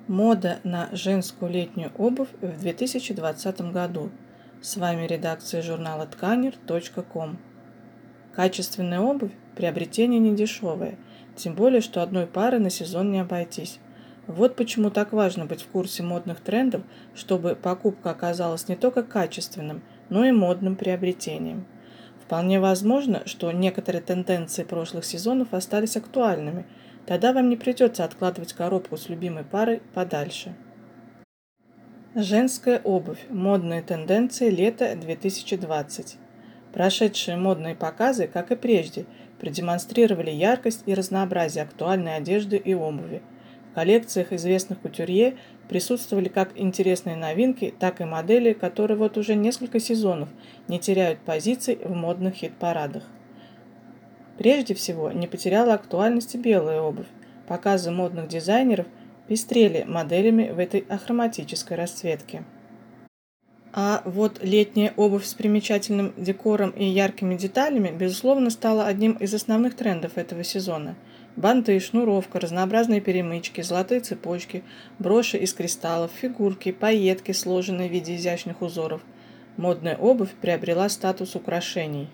Мода на женскую летнюю обувь в 2020 году. С вами редакция журнала тканер.ком. Качественная обувь – приобретение недешевое, тем более, что одной пары на сезон не обойтись. Вот почему так важно быть в курсе модных трендов, чтобы покупка оказалась не только качественным, но и модным приобретением. Вполне возможно, что некоторые тенденции прошлых сезонов остались актуальными. Тогда вам не придется откладывать коробку с любимой парой подальше. Женская обувь. Модные тенденции лета 2020. Прошедшие модные показы, как и прежде, продемонстрировали яркость и разнообразие актуальной одежды и обуви. В коллекциях известных кутюрье присутствовали как интересные новинки, так и модели, которые вот уже несколько сезонов не теряют позиций в модных хит-парадах. Прежде всего, не потеряла актуальности белая обувь. Показы модных дизайнеров пестрели моделями в этой ахроматической расцветке. А вот летняя обувь с примечательным декором и яркими деталями, безусловно, стала одним из основных трендов этого сезона. Банты, шнуровка, разнообразные перемычки, золотые цепочки, броши из кристаллов, фигурки, пайетки, сложенные в виде изящных узоров. Модная обувь приобрела статус украшений.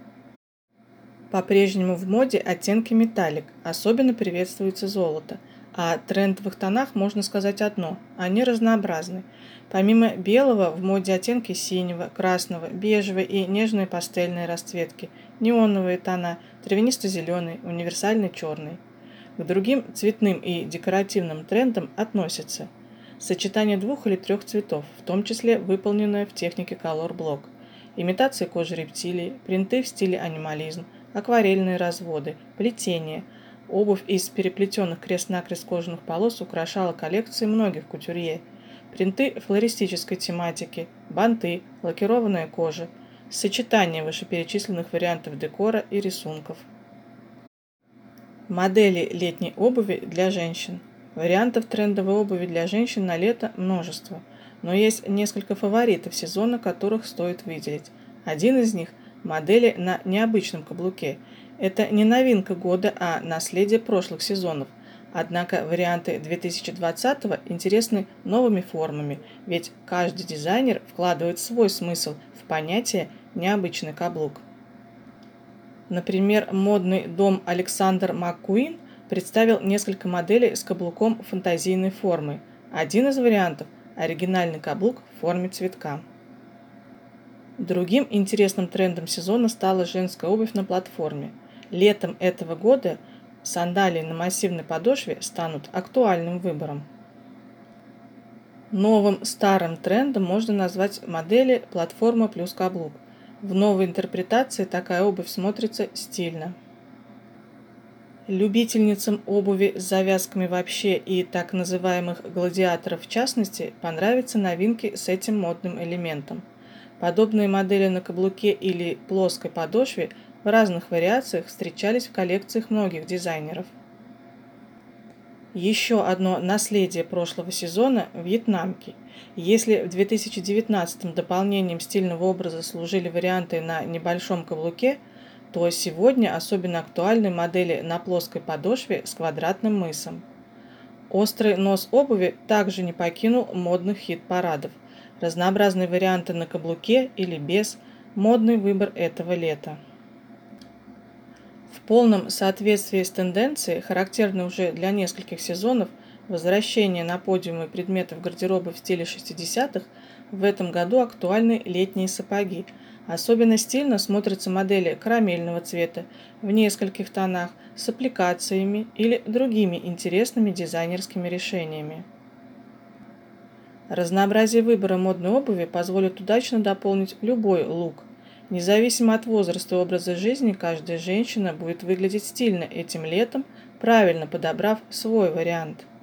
По-прежнему в моде оттенки металлик, особенно приветствуется золото. О трендовых тонах можно сказать одно – они разнообразны. Помимо белого в моде оттенки синего, красного, бежевой и нежной пастельной расцветки, неоновые тона, травянисто-зеленый, универсальный черный. К другим цветным и декоративным трендам относятся сочетание 2 или 3 цветов, в том числе выполненное в технике Color Block, имитация кожи рептилий, принты в стиле анимализм, акварельные разводы, плетение. Обувь из переплетенных крест-накрест кожаных полос украшала коллекции многих кутюрье. Принты флористической тематики, банты, лакированная кожа, сочетание вышеперечисленных вариантов декора и рисунков. Модели летней обуви для женщин. Вариантов трендовой обуви для женщин на лето множество, но есть несколько фаворитов сезона, которых стоит выделить. Один из них – модели на необычном каблуке. Это не новинка года, а наследие прошлых сезонов. Однако варианты 2020-го интересны новыми формами, ведь каждый дизайнер вкладывает свой смысл в понятие «необычный каблук». Например, модный дом Alexander McQueen представил несколько моделей с каблуком фантазийной формы. Один из вариантов – оригинальный каблук в форме цветка. Другим интересным трендом сезона стала женская обувь на платформе. Летом этого года сандалии на массивной подошве станут актуальным выбором. Новым старым трендом можно назвать модели платформа плюс каблук. В новой интерпретации такая обувь смотрится стильно. Любительницам обуви с завязками вообще и так называемых гладиаторов в частности понравятся новинки с этим модным элементом. Подобные модели на каблуке или плоской подошве в разных вариациях встречались в коллекциях многих дизайнеров. Еще одно наследие прошлого сезона – вьетнамки. Если в 2019-м дополнением стильного образа служили варианты на небольшом каблуке, то сегодня особенно актуальны модели на плоской подошве с квадратным мысом. Острый нос обуви также не покинул модных хит-парадов. Разнообразные варианты на каблуке или без – модный выбор этого лета. В полном соответствии с тенденцией, характерной уже для нескольких сезонов, возвращение на подиумы предметов гардероба в стиле 60-х, в этом году актуальны летние сапоги. Особенно стильно смотрятся модели карамельного цвета в нескольких тонах с аппликациями или другими интересными дизайнерскими решениями. Разнообразие выбора модной обуви позволит удачно дополнить любой лук. Независимо от возраста и образа жизни, каждая женщина будет выглядеть стильно этим летом, правильно подобрав свой вариант.